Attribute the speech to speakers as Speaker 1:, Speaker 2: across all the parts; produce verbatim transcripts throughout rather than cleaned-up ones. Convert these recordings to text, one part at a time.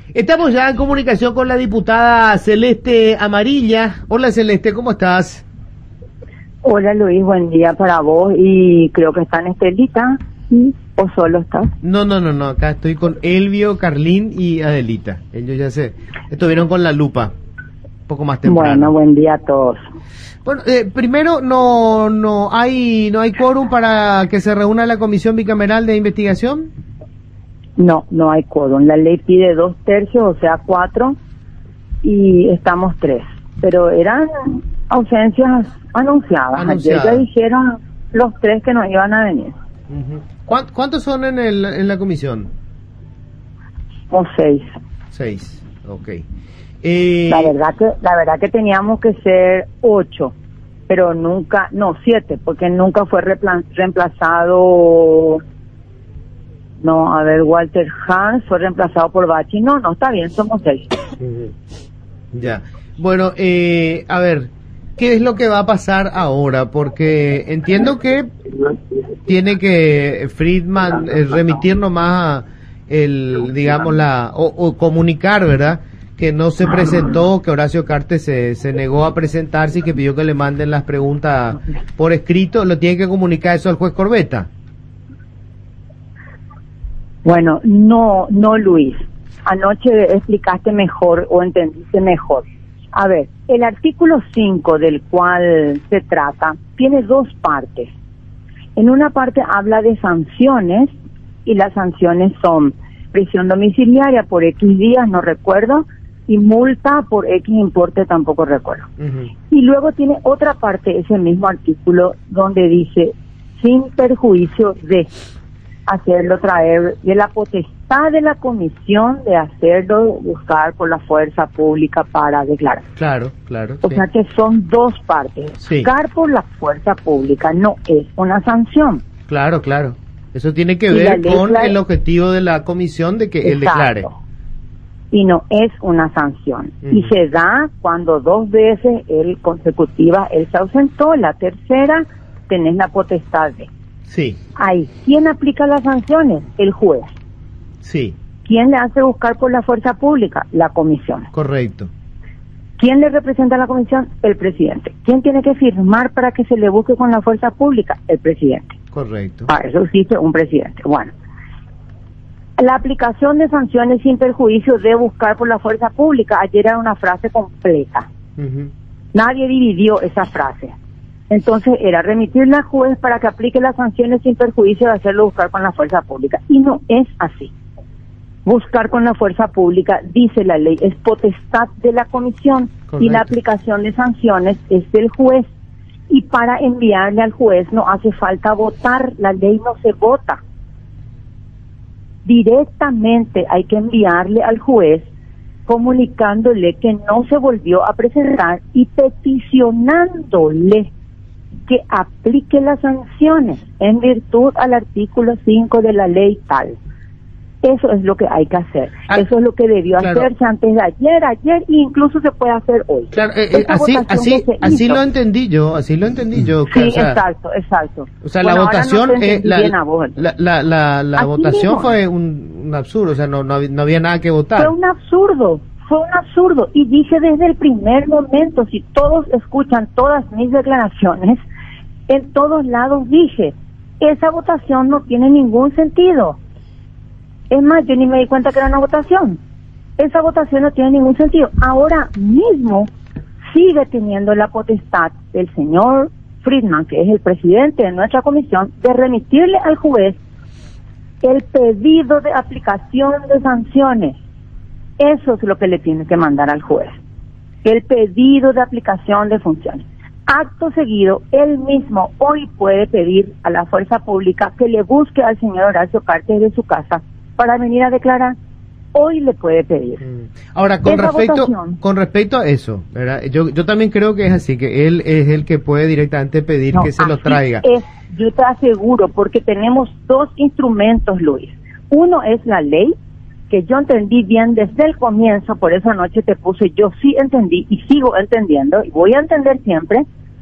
Speaker 1: Estamos ya en comunicación con la diputada Celeste Amarilla. Hola Celeste, ¿cómo estás?
Speaker 2: Hola Luis, buen día para vos y creo que está en Estelita, ¿sí? ¿O solo estás?
Speaker 1: No, no, no, no, acá estoy con Elvio, Carlín y Adelita. Ellos ya se estuvieron con la lupa, un poco más temprano.
Speaker 2: Bueno, buen día a todos.
Speaker 1: Bueno, eh, primero, no no hay no hay quórum para que se reúna la Comisión Bicameral de Investigación.
Speaker 2: No, no hay quórum. La ley pide dos tercios, o sea, cuatro, y estamos tres. Pero eran ausencias anunciadas.
Speaker 1: Anunciadas.
Speaker 2: Ayer ya dijeron los tres que no iban a venir.
Speaker 1: Uh-huh. ¿Cuántos, ¿Cuántos son en, el, en la comisión?
Speaker 2: O seis.
Speaker 1: Seis, ok. Eh...
Speaker 2: La verdad que la verdad que teníamos que ser ocho, pero nunca, no, siete, porque nunca fue repla- reemplazado. No, a ver, Walter Hans fue reemplazado por Bachi. No, no, está bien, somos seis.
Speaker 1: Ya. Bueno, eh, a ver, ¿qué es lo que va a pasar ahora? Porque entiendo que tiene que Friedman eh, remitir nomás el, digamos, la, o, o comunicar, ¿verdad? Que no se presentó, que Horacio Cartes se, se negó a presentarse y que pidió que le manden las preguntas por escrito. ¿Lo tiene que comunicar eso al juez Corbetta?
Speaker 2: Bueno, no, no Luis. Anoche explicaste mejor o entendiste mejor. A ver, el artículo cinco del cual se trata tiene dos partes. En una parte habla de sanciones y las sanciones son prisión domiciliaria por X días, no recuerdo, y multa por X importe, tampoco recuerdo. Uh-huh. Y luego tiene otra parte, ese mismo artículo, donde dice, sin perjuicio de hacerlo traer de la potestad de la comisión de hacerlo buscar por la fuerza pública para declarar.
Speaker 1: Claro, claro.
Speaker 2: O
Speaker 1: sí.
Speaker 2: sea que son dos partes.
Speaker 1: Sí.
Speaker 2: Buscar por la fuerza pública no es una sanción.
Speaker 1: Claro, claro. Eso tiene que
Speaker 2: Y
Speaker 1: ver con
Speaker 2: declara...
Speaker 1: el objetivo de la comisión de que él
Speaker 2: Exacto.
Speaker 1: declare.
Speaker 2: Y no es una sanción. Mm. Y se da cuando dos veces él consecutiva él se ausentó, la tercera tenés la potestad de.
Speaker 1: Sí.
Speaker 2: Ahí, ¿quién aplica las sanciones? El juez.
Speaker 1: Sí.
Speaker 2: ¿Quién le hace buscar por la fuerza pública? La comisión.
Speaker 1: Correcto.
Speaker 2: ¿Quién le representa a la comisión? El presidente. ¿Quién tiene que firmar para que se le busque con la fuerza pública? El presidente.
Speaker 1: Correcto.
Speaker 2: Para eso existe un presidente. Bueno, la aplicación de sanciones sin perjuicio de buscar por la fuerza pública, ayer era una frase completa. Uh-huh. Nadie dividió esa frase. Entonces era remitirla al juez para que aplique las sanciones sin perjuicio de hacerlo buscar con la fuerza pública. Y no es así. Buscar con la fuerza pública, dice la ley, es potestad de la comisión. Correcto. Y la aplicación de sanciones es del juez. Y para enviarle al juez no hace falta votar, la ley no se vota. Directamente hay que enviarle al juez comunicándole que no se volvió a presentar y peticionándole que aplique las sanciones en virtud al artículo cinco de la ley tal. Eso es lo que hay que hacer. Ah, Eso es lo que debió claro. hacerse antes de ayer, ayer e incluso se puede hacer hoy.
Speaker 1: Claro, eh, eh, así así así lo entendí yo, así lo entendí yo.
Speaker 2: Sí,
Speaker 1: o sea,
Speaker 2: exacto, exacto.
Speaker 1: O sea,
Speaker 2: bueno,
Speaker 1: la votación,
Speaker 2: no
Speaker 1: eh, la, la, la, la, la votación
Speaker 2: mismo.
Speaker 1: fue un, un absurdo, o sea, no, no, había, no había nada que votar.
Speaker 2: Fue un absurdo, fue un absurdo. Y dije desde el primer momento, si todos escuchan todas mis declaraciones, en todos lados dije, esa votación no tiene ningún sentido. Es más, yo ni me di cuenta que era una votación. Esa votación no tiene ningún sentido. Ahora mismo sigue teniendo la potestad del señor Friedman, que es el presidente de nuestra comisión, de remitirle al juez el pedido de aplicación de sanciones. Eso es lo que le tiene que mandar al juez. El pedido de aplicación de funciones. Acto seguido, él mismo hoy puede pedir a la fuerza pública que le busque al señor Horacio Cartes de su casa para venir a declarar. Hoy le puede pedir.
Speaker 1: Ahora, con respecto votación, con respecto a eso, ¿verdad? Yo yo también creo que es así, que él es el que puede directamente pedir no, que se lo traiga.
Speaker 2: Es, yo te aseguro, porque tenemos dos instrumentos, Luis. Uno es la ley, que yo entendí bien desde el comienzo, por eso anoche te puse, yo sí entendí y sigo entendiendo, y voy a entender siempre,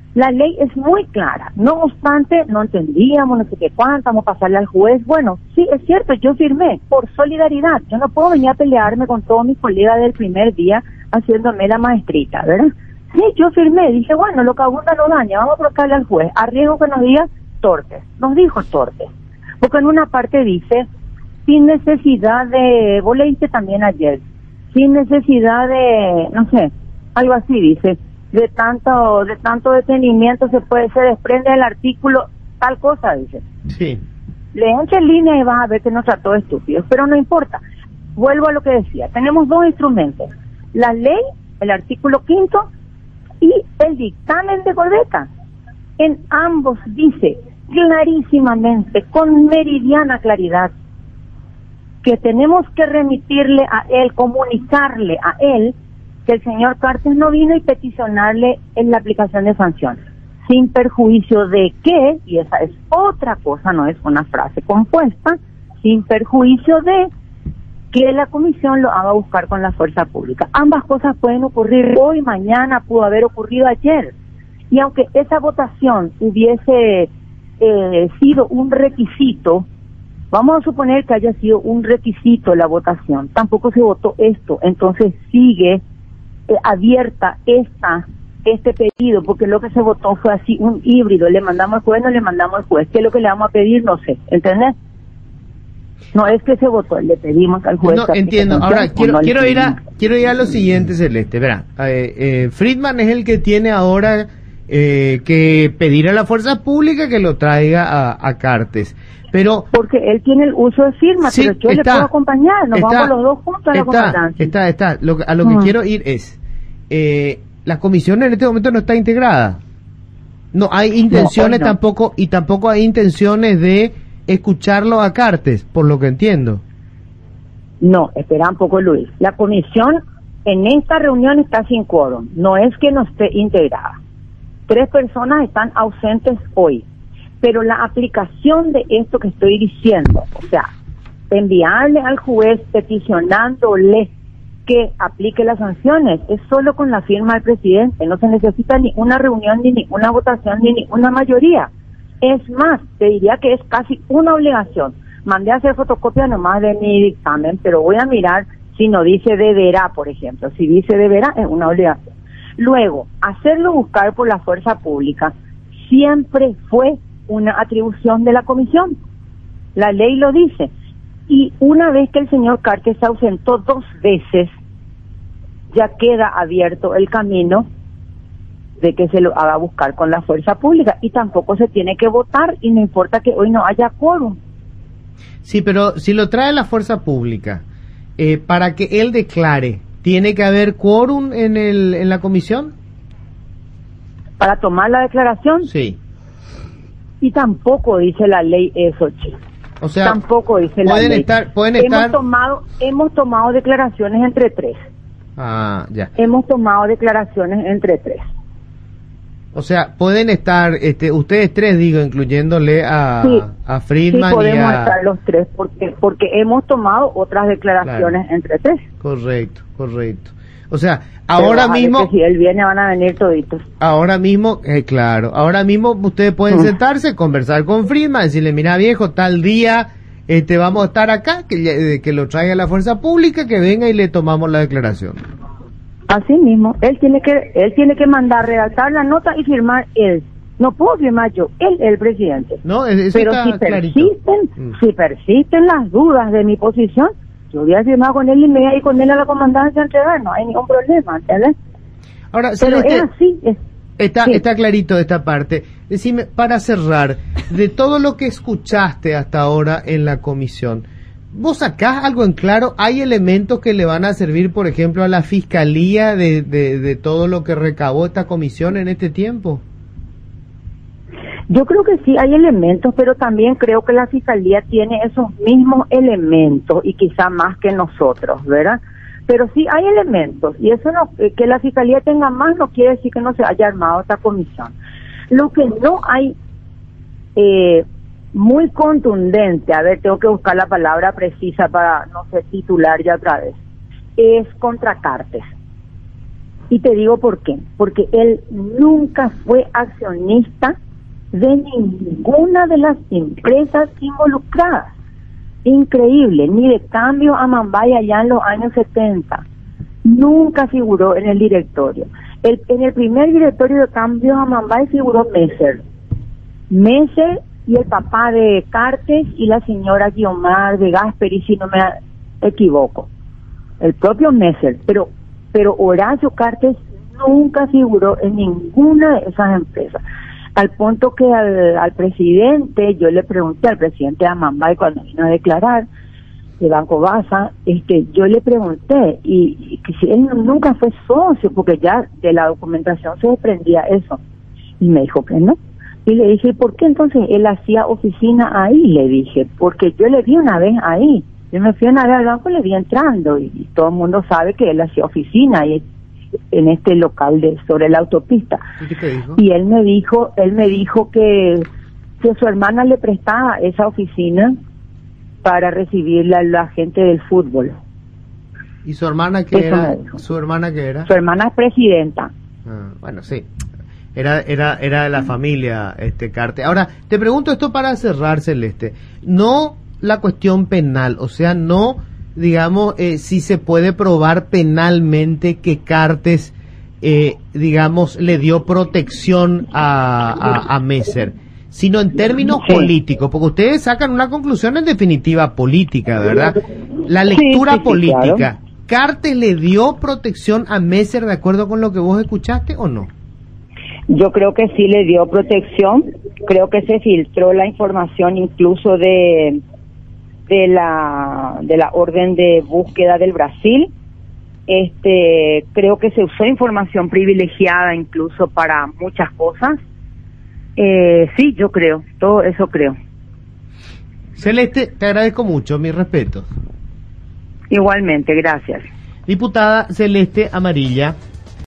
Speaker 2: La ley es muy clara. No obstante, no entendíamos, no sé qué cuánto, vamos a pasarle al juez. Bueno, sí, es cierto, yo firmé por solidaridad. Yo no puedo venir a pelearme con todos mis colegas del primer día haciéndome la maestrita, ¿verdad? Sí, yo firmé. Dije, bueno, lo que abunda no daña, vamos a colocarle al juez. A riesgo que nos diga torpes. Nos dijo torpes. Porque en una parte dice, sin necesidad de, vos leíste también ayer, sin necesidad de, no sé, algo así dice, de tanto de tanto detenimiento se puede se desprende del artículo tal cosa, dice.
Speaker 1: Sí.
Speaker 2: Lee entre líneas y vas a ver que nos trató de estúpidos, pero no importa. Vuelvo a lo que decía, tenemos dos instrumentos, la ley, el artículo quinto, y el dictamen de Gordeta. En ambos dice clarísimamente, con meridiana claridad, que tenemos que remitirle a él, comunicarle a él que el señor Cartes no vino y peticionarle en la aplicación de sanciones, sin perjuicio de que, y esa es otra cosa, no es una frase compuesta, sin perjuicio de que la comisión lo haga buscar con la fuerza pública. Ambas cosas pueden ocurrir hoy, mañana, pudo haber ocurrido ayer. Y aunque esa votación hubiese eh, sido un requisito, vamos a suponer que haya sido un requisito la votación, tampoco se votó esto, entonces sigue eh, abierta esta este pedido, porque lo que se votó fue así, un híbrido, le mandamos al juez, no le mandamos al juez, ¿qué es lo que le vamos a pedir? No sé, ¿entendés? No es que se votó, le pedimos al juez.
Speaker 1: No, entiendo. Ahora, quiero, no quiero, ir a, quiero ir a lo siguiente, Celeste. Verá, eh, eh, Friedman es el que tiene ahora eh, que pedir a la fuerza pública que lo traiga a, a Cartes. Pero
Speaker 2: porque él tiene el uso de firma,
Speaker 1: sí,
Speaker 2: pero yo
Speaker 1: está,
Speaker 2: le puedo acompañar, nos
Speaker 1: está,
Speaker 2: vamos los dos juntos a la
Speaker 1: está,
Speaker 2: comandancia.
Speaker 1: Está, está, lo, a lo que uh-huh. quiero ir es, eh, la comisión en este momento no está integrada. No hay intenciones no, no. tampoco, y tampoco hay intenciones de escucharlo a Cartes, por lo que entiendo.
Speaker 2: No, espera un poco, Luis. La comisión en esta reunión está sin quórum, no es que no esté integrada. Tres personas están ausentes hoy, pero la aplicación de esto que estoy diciendo, o sea, enviarle al juez peticionándole que aplique las sanciones, es solo con la firma del presidente, no se necesita ni una reunión, ni ninguna votación, ni ninguna mayoría. Es más, te diría que es casi una obligación. Mandé a hacer fotocopia nomás de mi dictamen, pero voy a mirar si no dice deberá, por ejemplo. Si dice deberá, es una obligación. Luego, hacerlo buscar por la fuerza pública siempre fue una atribución de la comisión. La ley lo dice. Y una vez que el señor Cartes se ausentó dos veces, ya queda abierto el camino de que se lo haga buscar con la fuerza pública, y tampoco se tiene que votar, y no importa que hoy no haya quórum.
Speaker 1: Sí, pero si lo trae la fuerza pública, eh, para que él declare, ¿tiene que haber quórum en el en la comisión?
Speaker 2: ¿Para tomar la declaración?
Speaker 1: Sí.
Speaker 2: Y tampoco dice la ley eso, chico.
Speaker 1: O sea,
Speaker 2: tampoco dice la
Speaker 1: pueden
Speaker 2: ley.
Speaker 1: estar, pueden
Speaker 2: hemos
Speaker 1: estar...
Speaker 2: tomado, hemos tomado declaraciones entre tres.
Speaker 1: Ah, ya.
Speaker 2: Hemos tomado declaraciones entre tres.
Speaker 1: O sea, pueden estar, este, ustedes tres, digo, incluyéndole a,
Speaker 2: sí,
Speaker 1: a Friedman
Speaker 2: sí podemos
Speaker 1: y a...
Speaker 2: estar los tres, porque porque hemos tomado otras declaraciones claro. entre tres.
Speaker 1: Correcto, correcto. O sea, ahora mismo...
Speaker 2: Que si él viene van a venir toditos.
Speaker 1: Ahora mismo, eh, claro, ahora mismo ustedes pueden mm. sentarse, conversar con Friedman, decirle, mira viejo, tal día este vamos a estar acá, que, que lo traiga la fuerza pública, que venga y le tomamos la declaración.
Speaker 2: Así mismo, él tiene que él tiene que mandar, redactar la nota y firmar él. No puedo firmar yo, él es el presidente.
Speaker 1: No, eso
Speaker 2: Pero
Speaker 1: está
Speaker 2: si
Speaker 1: clarito.
Speaker 2: persisten,
Speaker 1: mm.
Speaker 2: si persisten las dudas de mi posición, yo voy a firmar con él y me voy a ir con él a la comandancia a entregar, no hay ningún problema, ¿entiendes?
Speaker 1: Ahora,
Speaker 2: pero
Speaker 1: Celeste,
Speaker 2: es así. Es,
Speaker 1: está,
Speaker 2: sí.
Speaker 1: está clarito esta parte. Decime, para cerrar, de todo lo que escuchaste hasta ahora en la comisión, ¿vos sacás algo en claro? ¿Hay elementos que le van a servir, por ejemplo, a la fiscalía de, de, de todo lo que recabó esta comisión en este tiempo?
Speaker 2: Yo creo que sí hay elementos, pero también creo que la fiscalía tiene esos mismos elementos y quizá más que nosotros, ¿verdad? Pero sí hay elementos, y eso no, que la fiscalía tenga más no quiere decir que no se haya armado esta comisión. Lo que no hay eh, muy contundente, a ver, tengo que buscar la palabra precisa para, no sé, titular ya otra vez, es contra Cartes. Y te digo por qué. Porque él nunca fue accionista de ninguna de las empresas involucradas. Increíble, ni de Cambio Amambay allá en los años setenta. Nunca figuró en el directorio. El, en el primer directorio de Cambio Amambay figuró Messer. Messer y el papá de Cartes y la señora Guiomar de Gasperi, si no me equivoco. El propio Messer, pero pero Horacio Cartes nunca figuró en ninguna de esas empresas. Al punto que al, al presidente, yo le pregunté al presidente de Amambay cuando vino a declarar de Banco Baza, este, yo le pregunté y, y que si él nunca fue socio, porque ya de la documentación se desprendía eso, y me dijo que no. Y le dije, ¿por qué entonces él hacía oficina ahí? Le dije, porque yo le vi una vez ahí, yo me fui una vez al banco y le vi entrando, y, y todo el mundo sabe que él hacía oficina ahí en este local de sobre la autopista.
Speaker 1: ¿Y qué te dijo?
Speaker 2: Y él me dijo, él me dijo que, que su hermana le prestaba esa oficina para recibir la, la gente del fútbol.
Speaker 1: ¿Y su hermana qué
Speaker 2: Eso
Speaker 1: era?
Speaker 2: me dijo.
Speaker 1: ¿Su hermana qué era?
Speaker 2: Su hermana es presidenta.
Speaker 1: Ah, bueno, sí. Era, era, era de la familia, este, Carte. Ahora, te pregunto esto para cerrar, Celeste. No la cuestión penal, o sea, no, digamos, eh, si se puede probar penalmente que Cartes, eh, digamos, le dio protección a, a, a Messer, sino en términos
Speaker 2: Sí.
Speaker 1: políticos, porque ustedes sacan una conclusión en definitiva política, ¿verdad? La lectura
Speaker 2: Sí, sí, sí,
Speaker 1: política.
Speaker 2: claro.
Speaker 1: ¿Cartes le dio protección a Messer de acuerdo con lo que vos escuchaste o no?
Speaker 2: Yo creo que sí le dio protección, creo que se filtró la información incluso de de la de la orden de búsqueda del Brasil. Este, creo que se usó información privilegiada incluso para muchas cosas. Eh, sí, yo creo, todo eso creo.
Speaker 1: Celeste, te agradezco mucho, mis respetos.
Speaker 2: Igualmente, gracias.
Speaker 1: Diputada Celeste Amarilla.